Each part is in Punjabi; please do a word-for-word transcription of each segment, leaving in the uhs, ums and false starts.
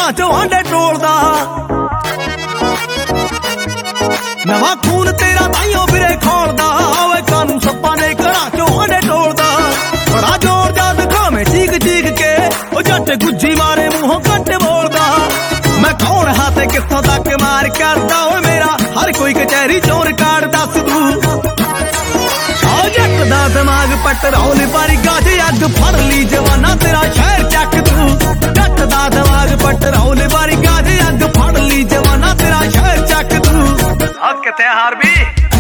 ਘਰਾਂ ਚੋਂ ਆਂਡੇ ਟੋਲਦਾ। ਨਵਾਂ ਖੂਨ ਤੇਰਾ ਤਾਈਓ ਵੀਰੇ ਖੋਲਦਾ, ਓਏ ਕਾਨੂੰ ਸੱਪਾਂ ਦੇ ਘਰਾਂ ਚੋਂ ਆਂਡੇ ਟੋਲਦਾ। ਬੜਾ ਜ਼ੋਰ ਜਾ ਦਿਖਾਵੇਂ ਚੀਕ ਚੀਕ ਕੇ, ਉਹ ਜੱਟ ਗੁੱਜੀ ਮਾਰੇ ਮੂੰਹੋਂ ਘੱਟ ਬੋਲਦਾ। ਮੈਂ ਕੌਣ ਹਾਂ ਤੇ ਕਿੱਥੋਂ ਤੱਕ ਮਾਰ ਕਰਦਾ, ਓਏ ਮੇਰਾ ਹਰ ਕੋਈ ਕਚਹਿਰੀ ਚੋਂ ਰਿਕਾਰਡ ਦੱਸ ਦੂ। ਜੱਟ ਦਾ ਦਿਮਾਗ ਪੈਟਰੋਲ ਵਰਗਾ ਜੇ ਅੱਗ ਫੜ ਲਈ ਜਵਾਨਾ ਤੇਰਾ ਸ਼ਹਿਰ ਚੱਕ ਦੂ। ਜੱਟ ਦਾ ਦਿਮਾਗ ਪੈਟਰੋਲ ਵਰਗਾ ਜੇ ਅੱਗ ਫੜ ਲਈ ਜਵਾਨਾ ਤੇਰਾ ਸ਼ਹਿਰ ਚੱਕ ਦੂ। ਆ ਕਿੱਥੇ ਹਾਰ ਵੀ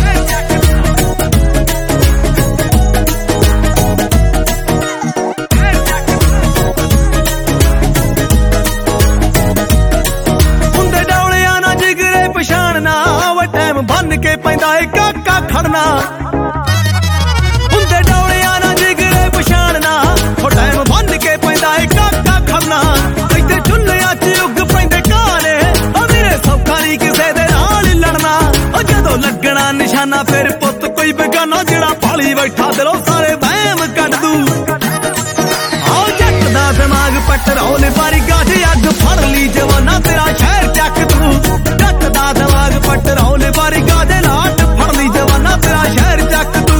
ਹੁੰਦੇ ਡੌਲਿਆਂ ਨਾ ਜਿਗਰੇ ਪਛਾਣਨਾ, ਵਾ ਟਾਈਮ ਬੰਨ ਕੇ ਪੈਂਦਾ ਏ ਕਾਕਾ ਖੜਨਾ। ਲੱਗਣਾ ਨਿਸ਼ਾਨਾ ਫਿਰ ਪੁੱਤ ਕੋਈ ਬੇਗਾਨਾ, ਜਿਹੜਾ ਪਾਲੀ ਬੈਠਾ ਦਿਲੋਂ ਸਾਰੇ ਵਹਿਮ ਕੱਢ ਦੂ। ਆਓ ਜੱਟ ਦਾ ਦਿਮਾਗ ਪੈਟਰੋਲ ਵਰਗਾ ਜੇ ਅੱਗ ਫੜ ਲਈ ਜਵਾਨਾ ਤੇਰਾ ਸ਼ਹਿਰ ਚੱਕ ਦੂ। ਜੱਟ ਦਾ ਦਿਮਾਗ ਪੈਟਰੋਲ ਵਰਗਾ ਜੇ ਲਾਟ ਫੜ ਲਈ ਜਵਾਨਾ ਤੇਰਾ ਸ਼ਹਿਰ ਚੱਕ ਦੂ।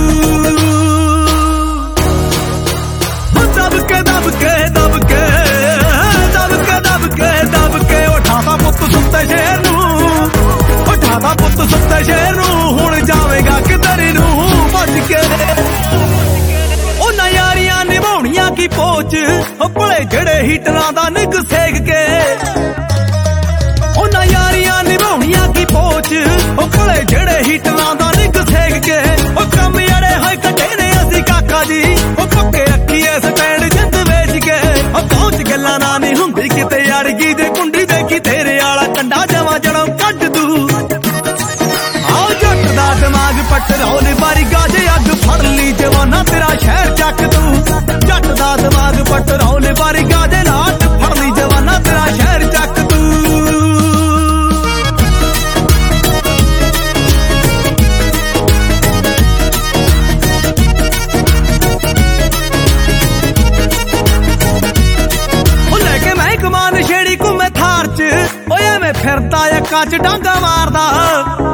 ਦਬ ਕੇ ਦਬ ਕੇ ਦਬ ਕੇ ਦਬ ਕੇ ਦਬ ਕੇ ਦਬ ਕੇ ਉਠਾਵਾ ਪੁੱਤ ਸੁੱਤੇ ਸ਼ੇਰ ਨੂੰ, ਉਠਾਵਾ ਪੁੱਤ ਸੁੱਤੇ ਸ਼ੇਰ ਨੂੰ। ਹੁਣ ਜਾਵੇਗਾ ਕਿਧਰ ਨੂੰ ਭੱਜ ਕੇ, ਉਹਨਾਂ ਯਾਰੀਆਂ ਨਿਭਾਉਣੀਆਂ ਕੀ ਪੋਚ, ਉਹ ਭਲੇ ਜਿਹੜੇ ਹੀਟਰਾਂ ਦਾ ਨਿੱਘ ਸੇਕ ਕੇ। ਉਹਨਾਂ ਯਾਰੀਆਂ ਨਿਭਾਉਣੀਆਂ ਕੀ ਪੋਚ, ਉਹ ਭਲੇ ਜਿਹੜੇ ਹੀਟਰਾਂ ਦਾ ਨਿੱਘ ਸੇਕ ਕੇ। ਉਹ ਕੰਮ ਯਾਰੇ ਹੋਏ ਕੱਢੇ ਨੇ ਅਸੀਂ ਕਾਕਾ ਜੀ, ਉਹ ਪੱਕੇ ਰੱਖੀਏ ਸਟੈਂਡ ਜਿੰਦ ਵੇਚ ਕੇ। ਉਹ ਪਹੁੰਚ ਗੱਲਾਂ ਨਾ ਨਹੀਂ ਹੁੰਦੀ ਕਿਤੇ ਅੜਗੀ ਦੇ ਕੁੰਡੀ ਦੇਖੀ ਤੇਰੇ ਵਾਲਾ ਕੰਡਾ ਜਮਾਂ ਜੜੋਂ ਕੱਢ ਦੂ। ਦਿਮਾਗ ਪੈਟਰੋਲ ਵਰਗਾ ਜੇ ਅੱਗ ਫੜ ਲਈ ਜਵਾਨਾ ਤੇਰਾ ਸ਼ਹਿਰ ਚੱਕ ਦੂ। ਜੱਟ ਦਾ ਦਿਮਾਗ ਪੈਟਰੋਲ ਵਰਗਾ ਜੇ ਲਾਟ ਫੜ ਲਈ ਜਵਾਨਾ ਤੇਰਾ ਸ਼ਹਿਰ ਚੱਕ ਦੂ। ਉਹ ਲੈ ਕੇ ਮਹਿਕਮਾ ਨਸ਼ੇੜੀ ਘੁੰਮੇ ਥਾਰ ਚ, ਓਏ ਐਵੇਂ ਫਿਰਦਾ ਅੱਖਾਂ ਚ ਡਾਂਗਾ ਮਾਰਦਾ।